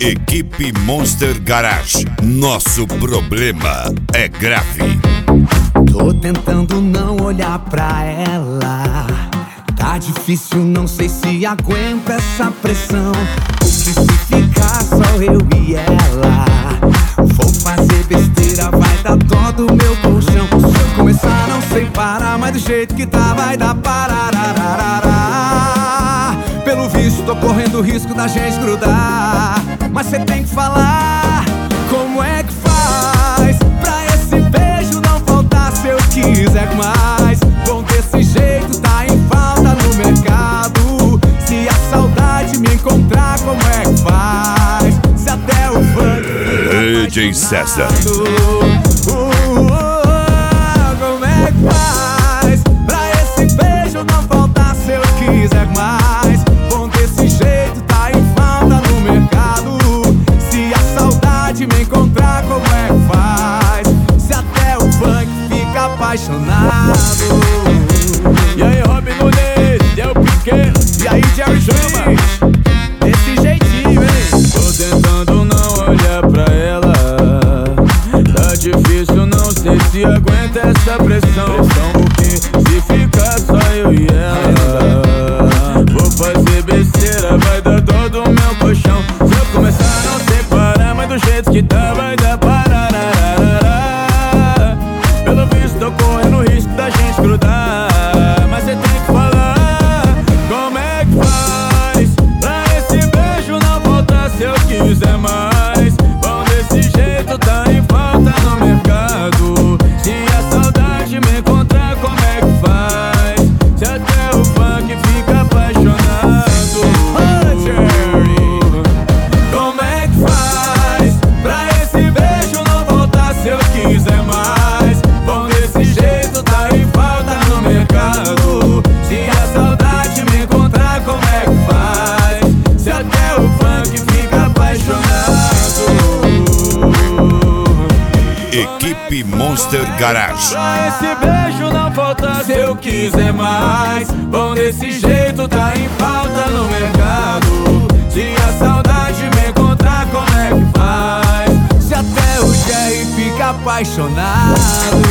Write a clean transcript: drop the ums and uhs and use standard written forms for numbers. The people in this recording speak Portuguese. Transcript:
Equipe Monster Garage. Nosso problema é grave. Tô tentando não olhar pra ela. Tá difícil, não sei se aguenta essa pressão. O que se ficar só eu e ela? Vou fazer besteira, vai dar dó do meu colchão. Se eu começar não sei parar, mas do jeito que tá vai dar pararararará. Pelo visto tô correndo o risco da gente grudar. Mas cê tem que falar como é que faz pra esse beijo não voltar se eu quiser mais. Bom, desse jeito tá em falta no mercado. Se a saudade me encontrar, como é que faz? Se até o funk DJ César. Como é que faz pra esse beijo não voltar se eu quiser mais? Bom, desse jeito tá em falta no mercado. Se a saudade me encontrar, como é que faz? Se até o funk fica apaixonado. E aí, Robin Nunes, Del Piquet, E aí, Jerry Chama? Desse jeitinho, hein? tô tentando não olhar pra ela. Tá difícil, não sei se aguenta essa pressão. Porque se ficar só eu e ela, vou fazer besteira, vai dar dó do meu colchão. Se eu começar não sei parar, mas do jeito que tá vai dar pararararará. Pelo visto tô correndo o risco da gente grudar. Mas cê tem que falar como é que faz pra esse beijo não voltar se eu quiser mais. Bom, desse jeito tá em falta no mercado. Se a saudade me encontrar, como é que faz? Se até o funk fica apaixonado. Como é que faz pra esse beijo não voltar se eu quiser mais? Bom, desse jeito tá em falta no mercado. Se a saudade me encontrar, como é que faz? Se até o funk fica apaixonado. Equipe Monster Garage. Pra esse beijo não voltar se eu quiser mais. Bom, desse jeito tá em falta no mercado. Se a saudade me encontrar, como é que faz? Se até o Jerry fica apaixonado.